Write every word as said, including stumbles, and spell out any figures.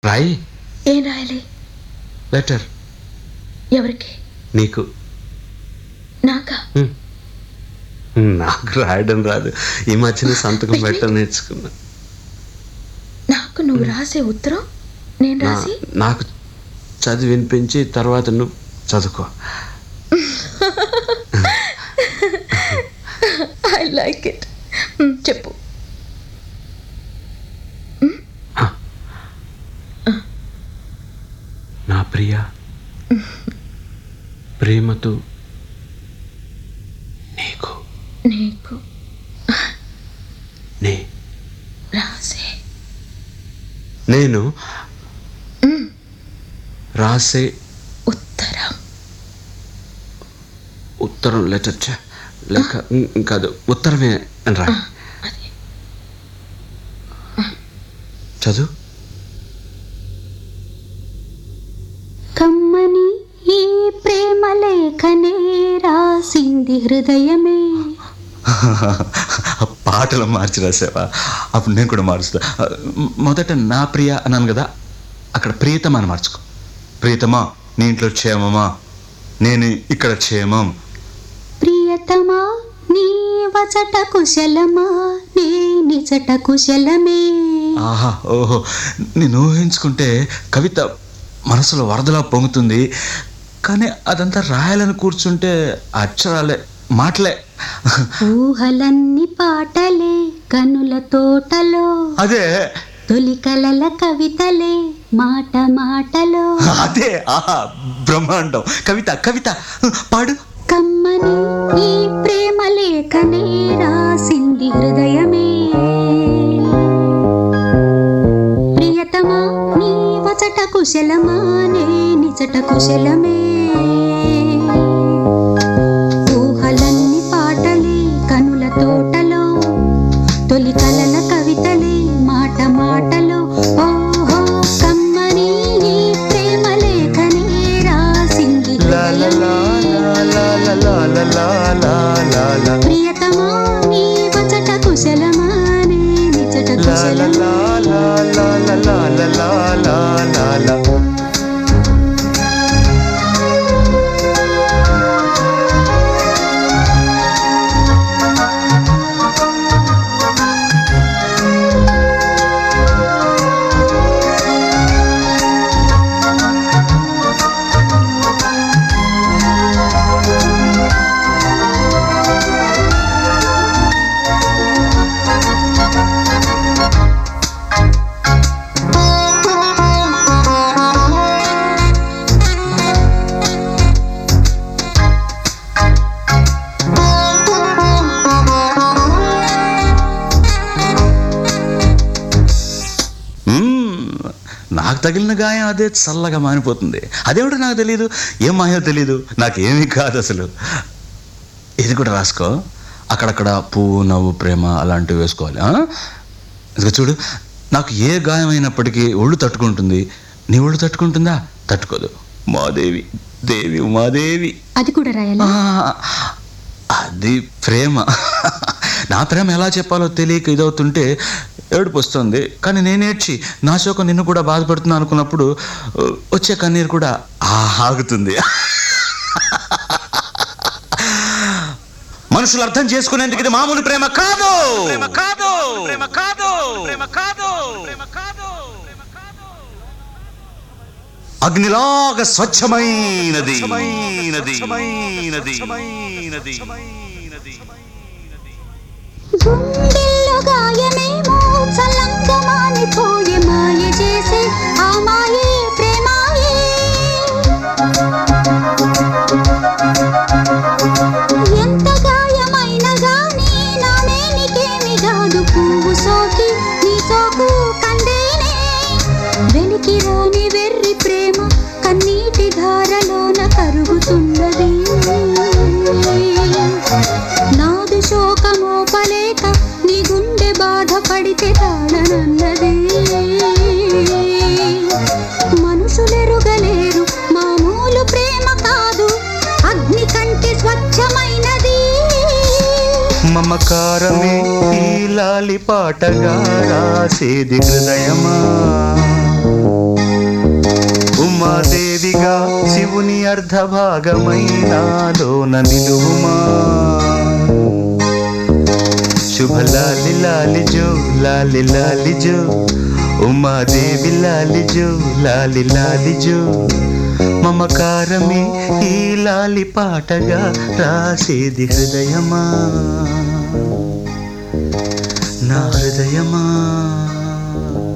రాయి. ఏం రాయాలి? లెటర్. ఎవరికి? నీకు. నాకా? నాకు రాయడం రాదు. ఈ మధ్యన సంతకం పెట్టడం నేర్చుకున్నా. నాకు నువ్వు రాసే ఉత్తరం నేను రాసి నాకు చదివి వినిపించి తర్వాత నువ్వు చదువుకో. I like it. చెప్పు. నా ప్రియ, ప్రేమతో నీకు నీకు నే రాసే నేను రాసే ఉత్తరం. ఉత్తరం లెటర్ లేక కాదు, ఉత్తరమే అని రా. చదువు. కమ్మని ఈ ప్రేమ లేఖనే రాసింది హృదయమే. పాటలు మార్చి రాసావా? అప్పుడు నేను కూడా మారుస్తా. మొదట నా ప్రియ అన్నాను కదా, అక్కడ ప్రియతమా అని మార్చుకో. ప్రియతమా, నీ ఇంట్లో క్షేమమా? నేను ఇక్కడ క్షేమం. ప్రియతమా, నీ వచట కుశలమా? నీ నిజట కుశలమే. ఆహా, ఓహో, నేను ఊహించుకుంటే కవిత మనసులో వరదలా పొంగుతుంది. కానీ అదంతా రాయాలని కూర్చుంటే అక్షరాలే, మాటలే. ఊహలన్నీ పాటలే కనుల తోటలో. అదే తొలి కలల కవితలే మాట మాటలో. అదే ఆహా, బ్రహ్మాండం. కవిత కవిత పాడు. కమ్మని ఈ ప్రేమ లేఖనే రాసింది హృదయమే. ప్రియతమా, నీ వచట కుశలమా? నే నిజట కుశలమే. ఊహలన్నీ పాటలే కనుల తోటలో. తొలి కలల కవితలే మాట మాటలో. ఓహో, కమ్మని ఈ ప్రేమ లేఖనే రాసింది హృదయమే. ప్రియతమా, నీ వచట కుశలమా? నే నిజట కుశలమే. నాకు తగిలిన గాయం అదే చల్లగా మానిపోతుంది. అదేమిటో నాకు తెలియదు, ఏం మాయో తెలియదు, నాకేమీ కాదు అసలు. ఇది కూడా రాసుకో. అక్కడక్కడ పువ్వు, నవ్వు, ప్రేమ అలాంటివి వేసుకోవాలి. ఇదిగో చూడు, నాకు ఏ గాయం అయినప్పటికీ ఒళ్ళు తట్టుకుంటుంది. నీ ఒళ్ళు తట్టుకుంటుందా? తట్టుకోదు. మాదేవి, దేవి ఉమాదేవి. అది కూడా రాయాలా? అది ప్రేమ. నా ప్రేమ ఎలా చెప్పాలో తెలియక ఇదవుతుంటే ఏడుపు వస్తుంది. కానీ నేనేడ్చి నా శోకం నిన్ను కూడా బాధపడుతున్నా అనుకున్నప్పుడు వచ్చే కన్నీరు కూడా ఆగుతుంది. మనుషులు అర్థం చేసుకునేందుకు ఇది మామూలు ప్రేమ కాదు. ప్రేమ కాదు, ప్రేమ కాదు, ప్రేమ కాదు, ప్రేమ కాదు. అగ్నిలాగా స్వచ్ఛమైనది. గుండెల్లో గాయమేమో చల్లంగా మానిపోయే మాయ చేసే ఆ మాయే ప్రేమాయే. ఎంత గాయమైనా గానీ నానే నీకేమి కాదు. పువ్వు సోకి నీ సోకు కందేనే. వెలికి రాని వెర్రి ప్రేమ కన్నీటి ధారలోన కరుగుతున్నది. నాదు శోకమోపలేక నీ గుండె బాధపడితే తాళనన్నది. మనుషులెరుగలేరు మామూలు ప్రేమ కాదు, అగ్ని కంటే స్వచ్ఛమైనది. మమకారమే ఈ లాలి పాటగా రాసేది హృదయమా. దేవుని అర్ధ భాగమైనాలోన నిలువుమా శుభ లాలి లాలి జో లాలి లాలి జో ఉమాదేవి లాలి జో లాలి లాలి జో మమకారమే ఈ లాలి పాటగా రాసేది హృదయమా నా హృదయమా